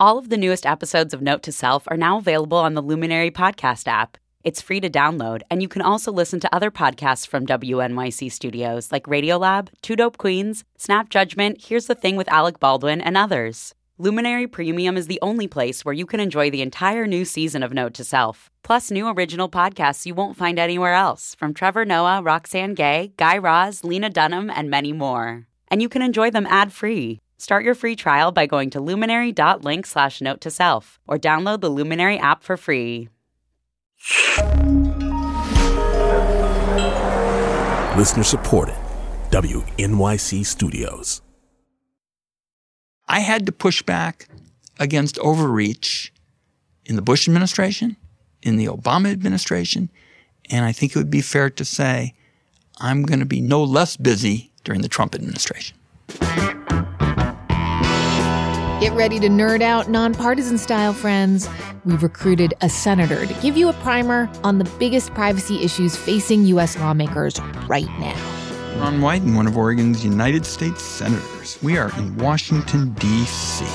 All of the newest episodes of Note to Self are now available on the Luminary podcast app. It's free to download, and you can also listen to other podcasts from WNYC Studios like Radiolab, Two Dope Queens, Snap Judgment, Here's the Thing with Alec Baldwin, and others. Luminary Premium is the only place where you can enjoy the entire new season of Note to Self, plus new original podcasts you won't find anywhere else, from Trevor Noah, Roxanne Gay, Guy Raz, Lena Dunham, and many more. And you can enjoy them ad-free. Start your free trial by going to luminary.link/note-to-self or download the Luminary app for free. Listener supported. WNYC Studios. I had to push back against overreach in the Bush administration, in the Obama administration, and I think it would be fair to say I'm going to be no less busy during the Trump administration. Get ready to nerd out nonpartisan style, friends. We've recruited a senator to give you a primer on the biggest privacy issues facing U.S. lawmakers right now. Ron Wyden, one of Oregon's United States senators. We are in Washington, D.C.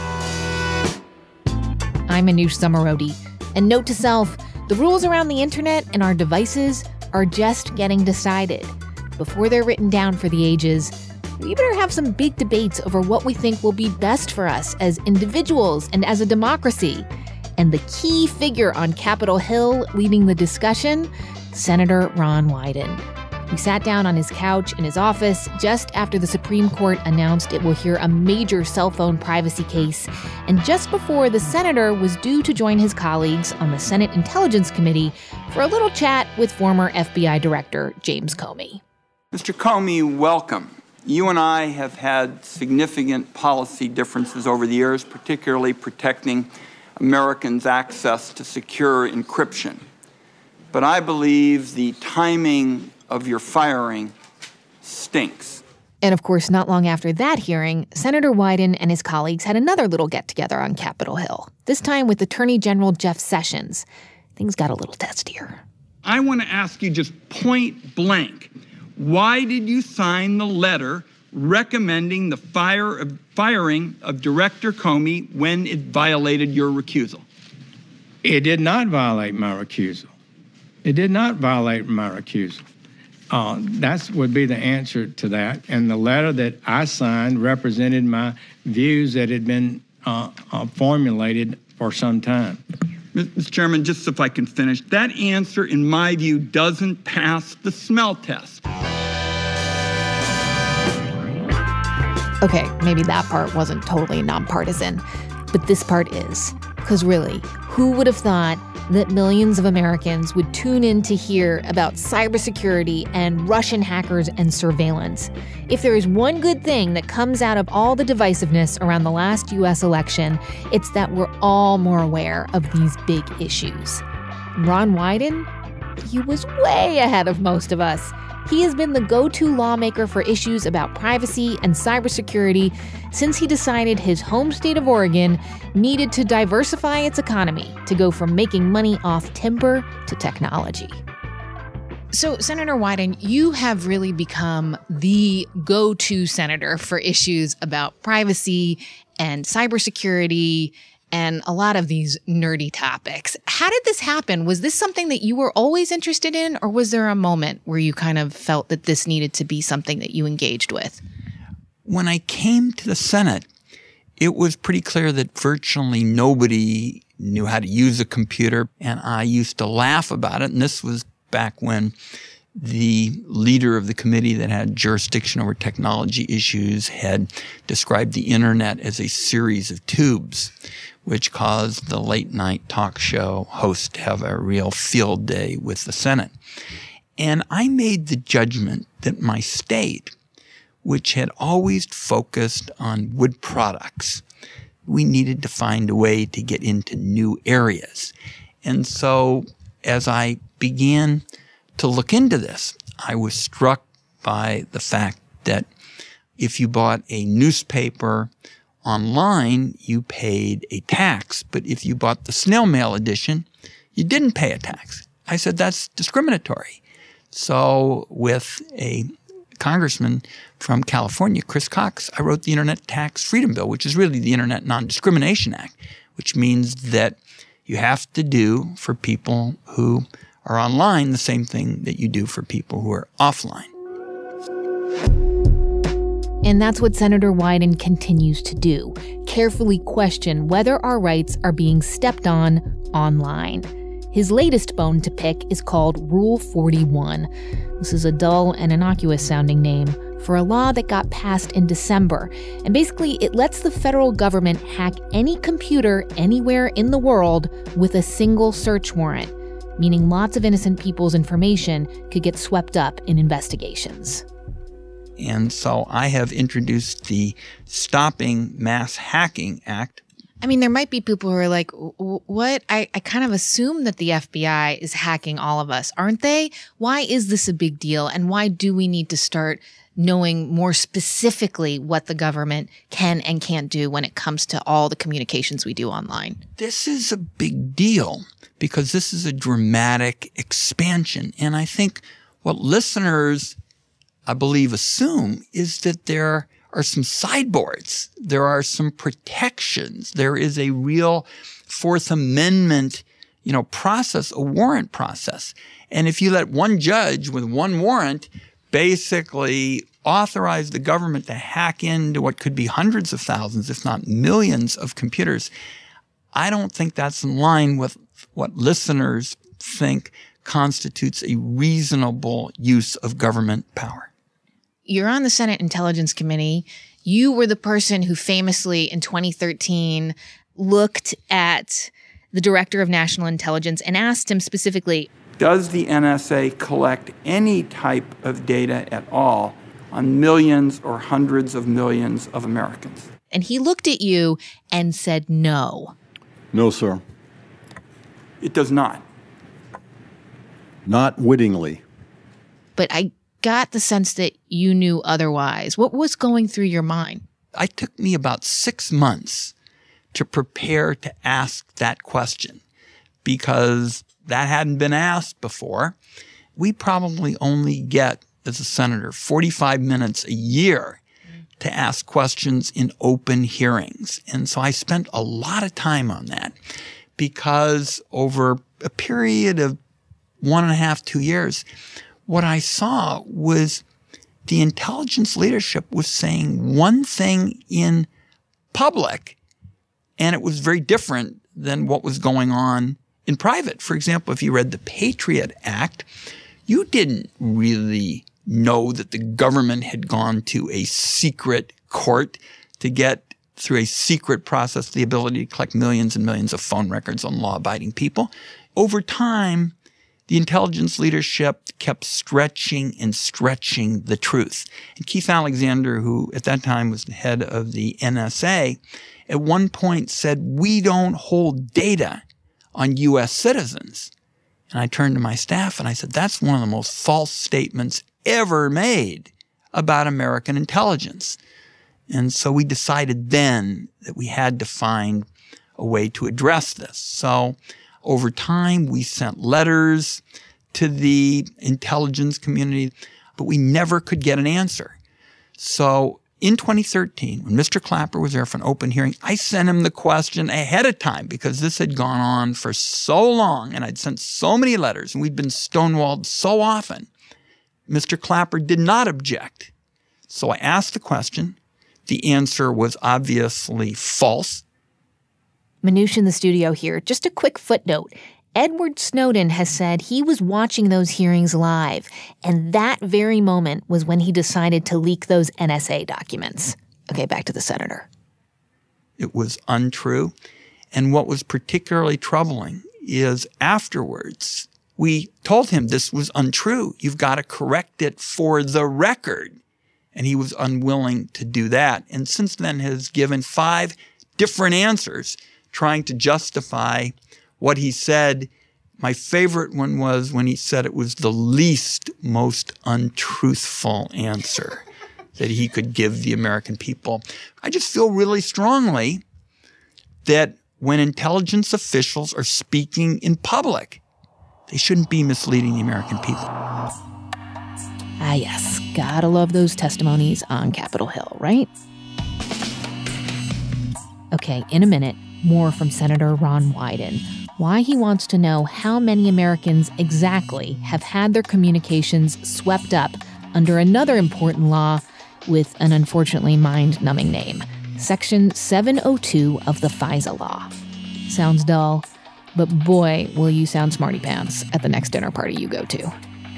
I'm Anoush Zomorodi. And note to self, the rules around the internet and our devices are just getting decided. Before they're written down for the ages, we better have some big debates over what we think will be best for us as individuals and as a democracy. And the key figure on Capitol Hill leading the discussion, Senator Ron Wyden. We sat down on his couch in his office just after the Supreme Court announced it will hear a major cell phone privacy case, and just before the senator was due to join his colleagues on the Senate Intelligence Committee for a little chat with former FBI Director James Comey. Mr. Comey, welcome. You and I have had significant policy differences over the years, particularly protecting Americans' access to secure encryption. But I believe the timing of your firing stinks. And of course, not long after that hearing, Senator Wyden and his colleagues had another little get-together on Capitol Hill, this time with Attorney General Jeff Sessions. Things got a little testier. I want to ask you just point blank, why did you sign the letter recommending the firing of Director Comey when it violated your recusal? It did not violate my recusal. It did not violate my recusal. That would be the answer to that. And the letter that I signed represented my views that had been formulated for some time. Mr. Chairman, just if I can finish, that answer, in my view, doesn't pass the smell test. Okay, maybe that part wasn't totally nonpartisan, but this part is. Because really, who would have thought that millions of Americans would tune in to hear about cybersecurity and Russian hackers and surveillance? If there is one good thing that comes out of all the divisiveness around the last U.S. election, it's that we're all more aware of these big issues. Ron Wyden? He was way ahead of most of us. He has been the go-to lawmaker for issues about privacy and cybersecurity since he decided his home state of Oregon needed to diversify its economy to go from making money off timber to technology. So, Senator Wyden, you have really become the go-to senator for issues about privacy and cybersecurity and a lot of these nerdy topics. How did this happen? Was this something that you were always interested in, or was there a moment where you kind of felt that this needed to be something that you engaged with? When I came to the Senate, it was pretty clear that virtually nobody knew how to use a computer, and I used to laugh about it. And this was back when the leader of the committee that had jurisdiction over technology issues had described the internet as a series of tubes, which caused the late-night talk show host to have a real field day with the Senate. And I made the judgment that my state, which had always focused on wood products, we needed to find a way to get into new areas. And so as I began to look into this, I was struck by the fact that if you bought a newspaper online, you paid a tax. But if you bought the snail mail edition, you didn't pay a tax. I said, that's discriminatory. So with a congressman from California, Chris Cox, I wrote the Internet Tax Freedom Bill, which is really the Internet Non-Discrimination Act, which means that you have to do for people who are online the same thing that you do for people who are offline. And that's what Senator Wyden continues to do, carefully question whether our rights are being stepped on online. His latest bone to pick is called Rule 41. This is a dull and innocuous-sounding name for a law that got passed in December. And basically, it lets the federal government hack any computer anywhere in the world with a single search warrant, meaning lots of innocent people's information could get swept up in investigations. And so I have introduced the Stopping Mass Hacking Act. I mean, there might be people who are like, what? I kind of assume that the FBI is hacking all of us, aren't they? Why is this a big deal? And why do we need to start knowing more specifically what the government can and can't do when it comes to all the communications we do online? This is a big deal because this is a dramatic expansion. And I think what listeners, I believe, assume is that there are some sideboards. There are some protections. There is a real Fourth Amendment, process, a warrant process. And if you let one judge with one warrant basically authorize the government to hack into what could be hundreds of thousands, if not millions of computers, I don't think that's in line with what listeners think constitutes a reasonable use of government power. You're on the Senate Intelligence Committee. You were the person who famously in 2013 looked at the Director of National Intelligence and asked him specifically, does the NSA collect any type of data at all on millions or hundreds of millions of Americans? And he looked at you and said no. No, sir. It does not. Not wittingly. But I got the sense that you knew otherwise. What was going through your mind? It took me about 6 months to prepare to ask that question because that hadn't been asked before. We probably only get, as a senator, 45 minutes a year to ask questions in open hearings. And so I spent a lot of time on that because over a period of 1.5, 2 years, what I saw was the intelligence leadership was saying one thing in public, and it was very different than what was going on in private. For example, if you read the Patriot Act, you didn't really know that the government had gone to a secret court to get through a secret process the ability to collect millions and millions of phone records on law-abiding people. Over time, the intelligence leadership kept stretching and stretching the truth. And Keith Alexander, who at that time was the head of the NSA, at one point said, "We don't hold data on U.S. citizens." And I turned to my staff and I said, that's one of the most false statements ever made about American intelligence. And so we decided then that we had to find a way to address this. So over time, we sent letters to the intelligence community, but we never could get an answer. So in 2013, when Mr. Clapper was there for an open hearing, I sent him the question ahead of time because this had gone on for so long and I'd sent so many letters and we'd been stonewalled so often. Mr. Clapper did not object. So I asked the question. The answer was obviously false. Manoush in the studio here. Just a quick footnote. Edward Snowden has said he was watching those hearings live, and that very moment was when he decided to leak those NSA documents. Okay, back to the senator. It was untrue. And what was particularly troubling is afterwards, we told him this was untrue. You've got to correct it for the record. And he was unwilling to do that. And since then has given 5 different answers trying to justify what he said. My favorite one was when he said it was the least, most untruthful answer that he could give the American people. I just feel really strongly that when intelligence officials are speaking in public, they shouldn't be misleading the American people. Ah, yes, gotta love those testimonies on Capitol Hill, right? Okay, in a minute, more from Senator Ron Wyden. Why he wants to know how many Americans exactly have had their communications swept up under another important law with an unfortunately mind-numbing name, Section 702 of the FISA law. Sounds dull, but boy, will you sound smarty pants at the next dinner party you go to.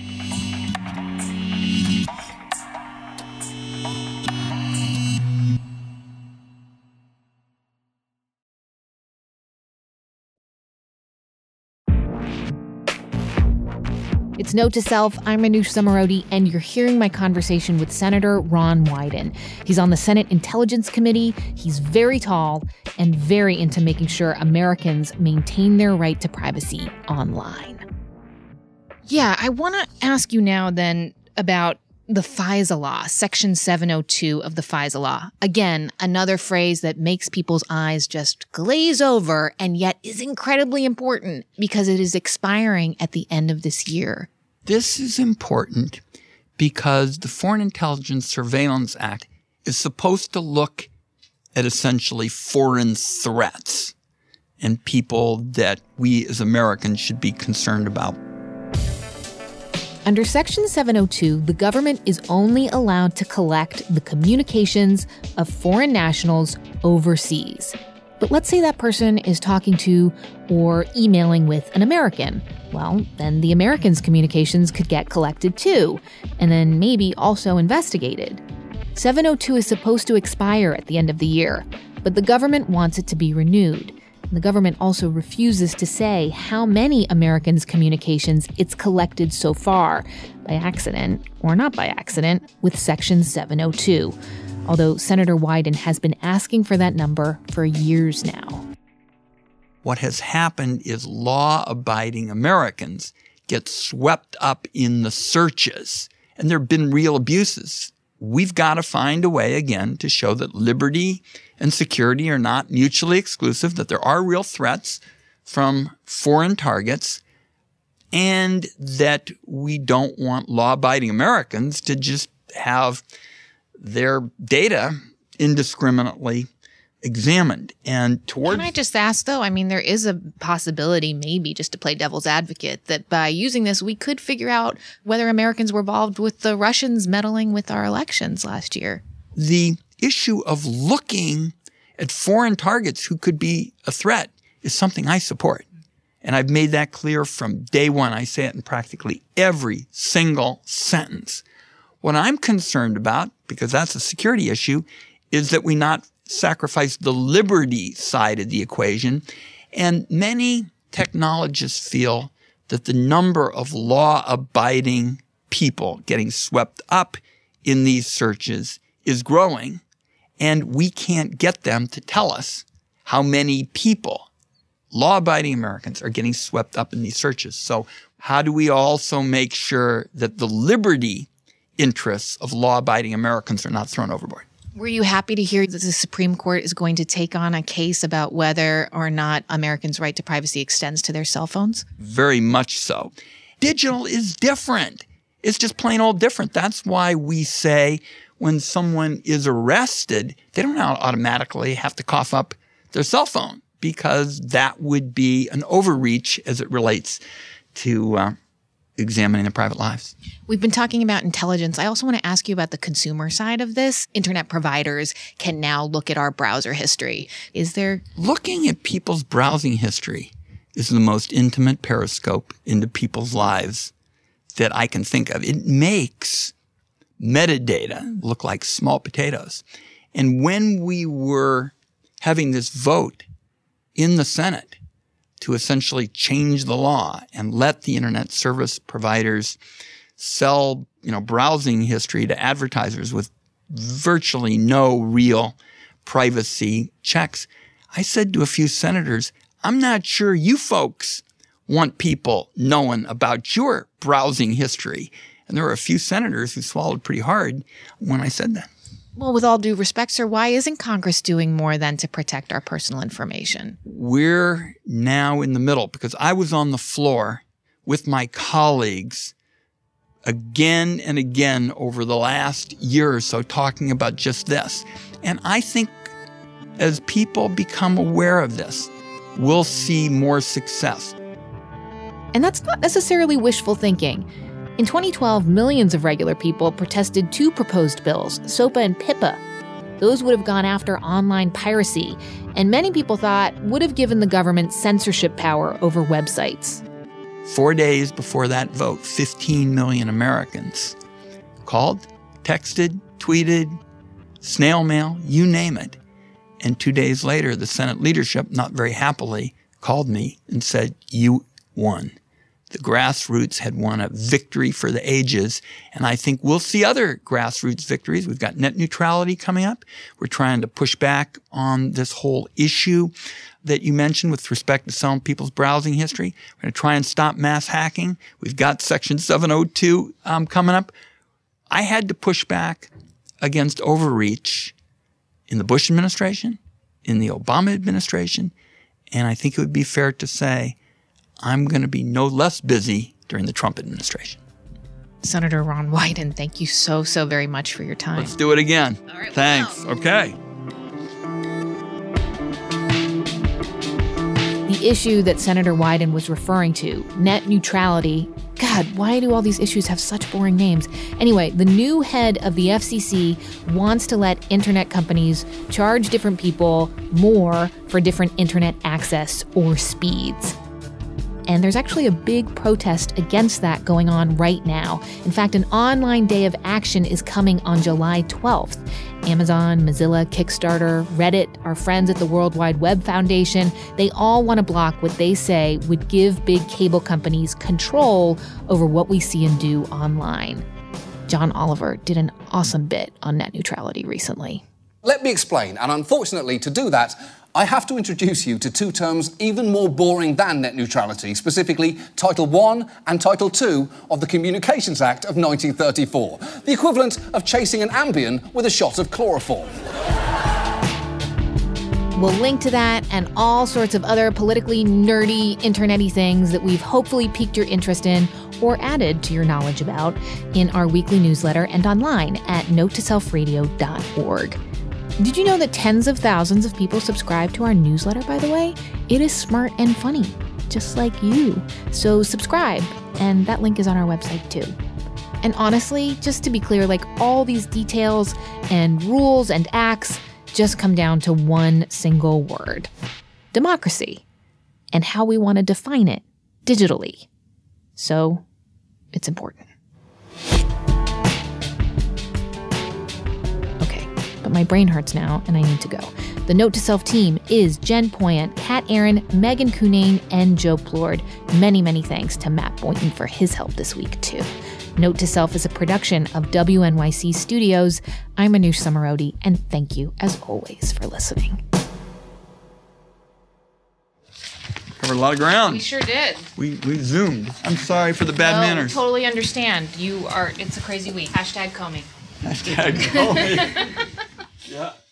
It's Note to Self. I'm Manoush Zomorodi, and you're hearing my conversation with Senator Ron Wyden. He's on the Senate Intelligence Committee. He's very tall and very into making sure Americans maintain their right to privacy online. Yeah, I want to ask you now then about the FISA law, Section 702 of the FISA law. Again, another phrase that makes people's eyes just glaze over and yet is incredibly important because it is expiring at the end of this year. This is important because the Foreign Intelligence Surveillance Act is supposed to look at essentially foreign threats and people that we as Americans should be concerned about. Under Section 702, the government is only allowed to collect the communications of foreign nationals overseas. But let's say that person is talking to or emailing with an American. Well, then the American's communications could get collected too, and then maybe also investigated. 702 is supposed to expire at the end of the year, but the government wants it to be renewed. The government also refuses to say how many Americans' communications it's collected so far, by accident or not by accident, with Section 702. Although Senator Wyden has been asking for that number for years now. What has happened is law-abiding Americans get swept up in the searches, and there have been real abuses. We've got to find a way, again, to show that liberty and security are not mutually exclusive, that there are real threats from foreign targets, and that we don't want law-abiding Americans to just have their data indiscriminately examined. And Can I just ask, though, I mean, there is a possibility, maybe just to play devil's advocate, that by using this, we could figure out whether Americans were involved with the Russians meddling with our elections last year. The issue of looking at foreign targets who could be a threat is something I support. And I've made that clear from day one. I say it in practically every single sentence. What I'm concerned about, because that's a security issue, is that we not sacrifice the liberty side of the equation. And many technologists feel that the number of law-abiding people getting swept up in these searches is growing, and we can't get them to tell us how many people, law-abiding Americans, are getting swept up in these searches. So how do we also make sure that the liberty interests of law-abiding Americans are not thrown overboard? Were you happy to hear that the Supreme Court is going to take on a case about whether or not Americans' right to privacy extends to their cell phones? Very much so. Digital is different. It's just plain old different. That's why we say when someone is arrested, they don't automatically have to cough up their cell phone, because that would be an overreach as it relates to examining their private lives. We've been talking about intelligence. I also want to ask you about the consumer side of this. Internet providers can now look at our browser history. Is there... Looking at people's browsing history is the most intimate periscope into people's lives that I can think of. It makes metadata look like small potatoes. And when we were having this vote in the Senate to essentially change the law and let the internet service providers sell, browsing history to advertisers with virtually no real privacy checks, I said to a few senators, I'm not sure you folks want people knowing about your browsing history. And there were a few senators who swallowed pretty hard when I said that. Well, with all due respect, sir, why isn't Congress doing more than to protect our personal information? We're now in the middle, because I was on the floor with my colleagues again and again over the last year or so talking about just this. And I think as people become aware of this, we'll see more success. And that's not necessarily wishful thinking. In 2012, millions of regular people protested two proposed bills, SOPA and PIPA. Those would have gone after online piracy, and many people thought would have given the government censorship power over websites. 4 days before that vote, 15 million Americans called, texted, tweeted, snail mail, you name it. And 2 days later, the Senate leadership, not very happily, called me and said, you won. The grassroots had won a victory for the ages, and I think we'll see other grassroots victories. We've got net neutrality coming up. We're trying to push back on this whole issue that you mentioned with respect to selling people's browsing history. We're going to try and stop mass hacking. We've got Section 702 coming up. I had to push back against overreach in the Bush administration, in the Obama administration, and I think it would be fair to say I'm going to be no less busy during the Trump administration. Senator Ron Wyden, thank you so very much for your time. Let's do it again. All right, thanks. Okay. The issue that Senator Wyden was referring to, net neutrality. God, why do all these issues have such boring names? Anyway, the new head of the FCC wants to let internet companies charge different people more for different internet access or speeds. And there's actually a big protest against that going on right now. In fact, an online day of action is coming on July 12th. Amazon, Mozilla, Kickstarter, Reddit, our friends at the World Wide Web Foundation, they all want to block what they say would give big cable companies control over what we see and do online. John Oliver did an awesome bit on net neutrality recently. Let me explain, and unfortunately, to do that, I have to introduce you to two terms even more boring than net neutrality, specifically Title I and Title II of the Communications Act of 1934, the equivalent of chasing an Ambien with a shot of chloroform. We'll link to that and all sorts of other politically nerdy, internet-y things that we've hopefully piqued your interest in or added to your knowledge about in our weekly newsletter and online at notetoselfradio.org. Did you know that tens of thousands of people subscribe to our newsletter, by the way? It is smart and funny, just like you. So subscribe, and that link is on our website too. And honestly, just to be clear, like all these details and rules and acts just come down to one single word: democracy, and how we want to define it digitally. So it's important. But my brain hurts now, and I need to go. The Note to Self team is Jen Poyant, Kat Aaron, Megan Cunane, and Joe Plord. Many thanks to Matt Boynton for his help this week, too. Note to Self is a production of WNYC Studios. I'm Anoush Samarodi, and thank you, as always, for listening. Covered a lot of ground. We sure did. We zoomed. I'm sorry for the bad manners. Totally understand. It's a crazy week. #Comey. #Comey. Yeah.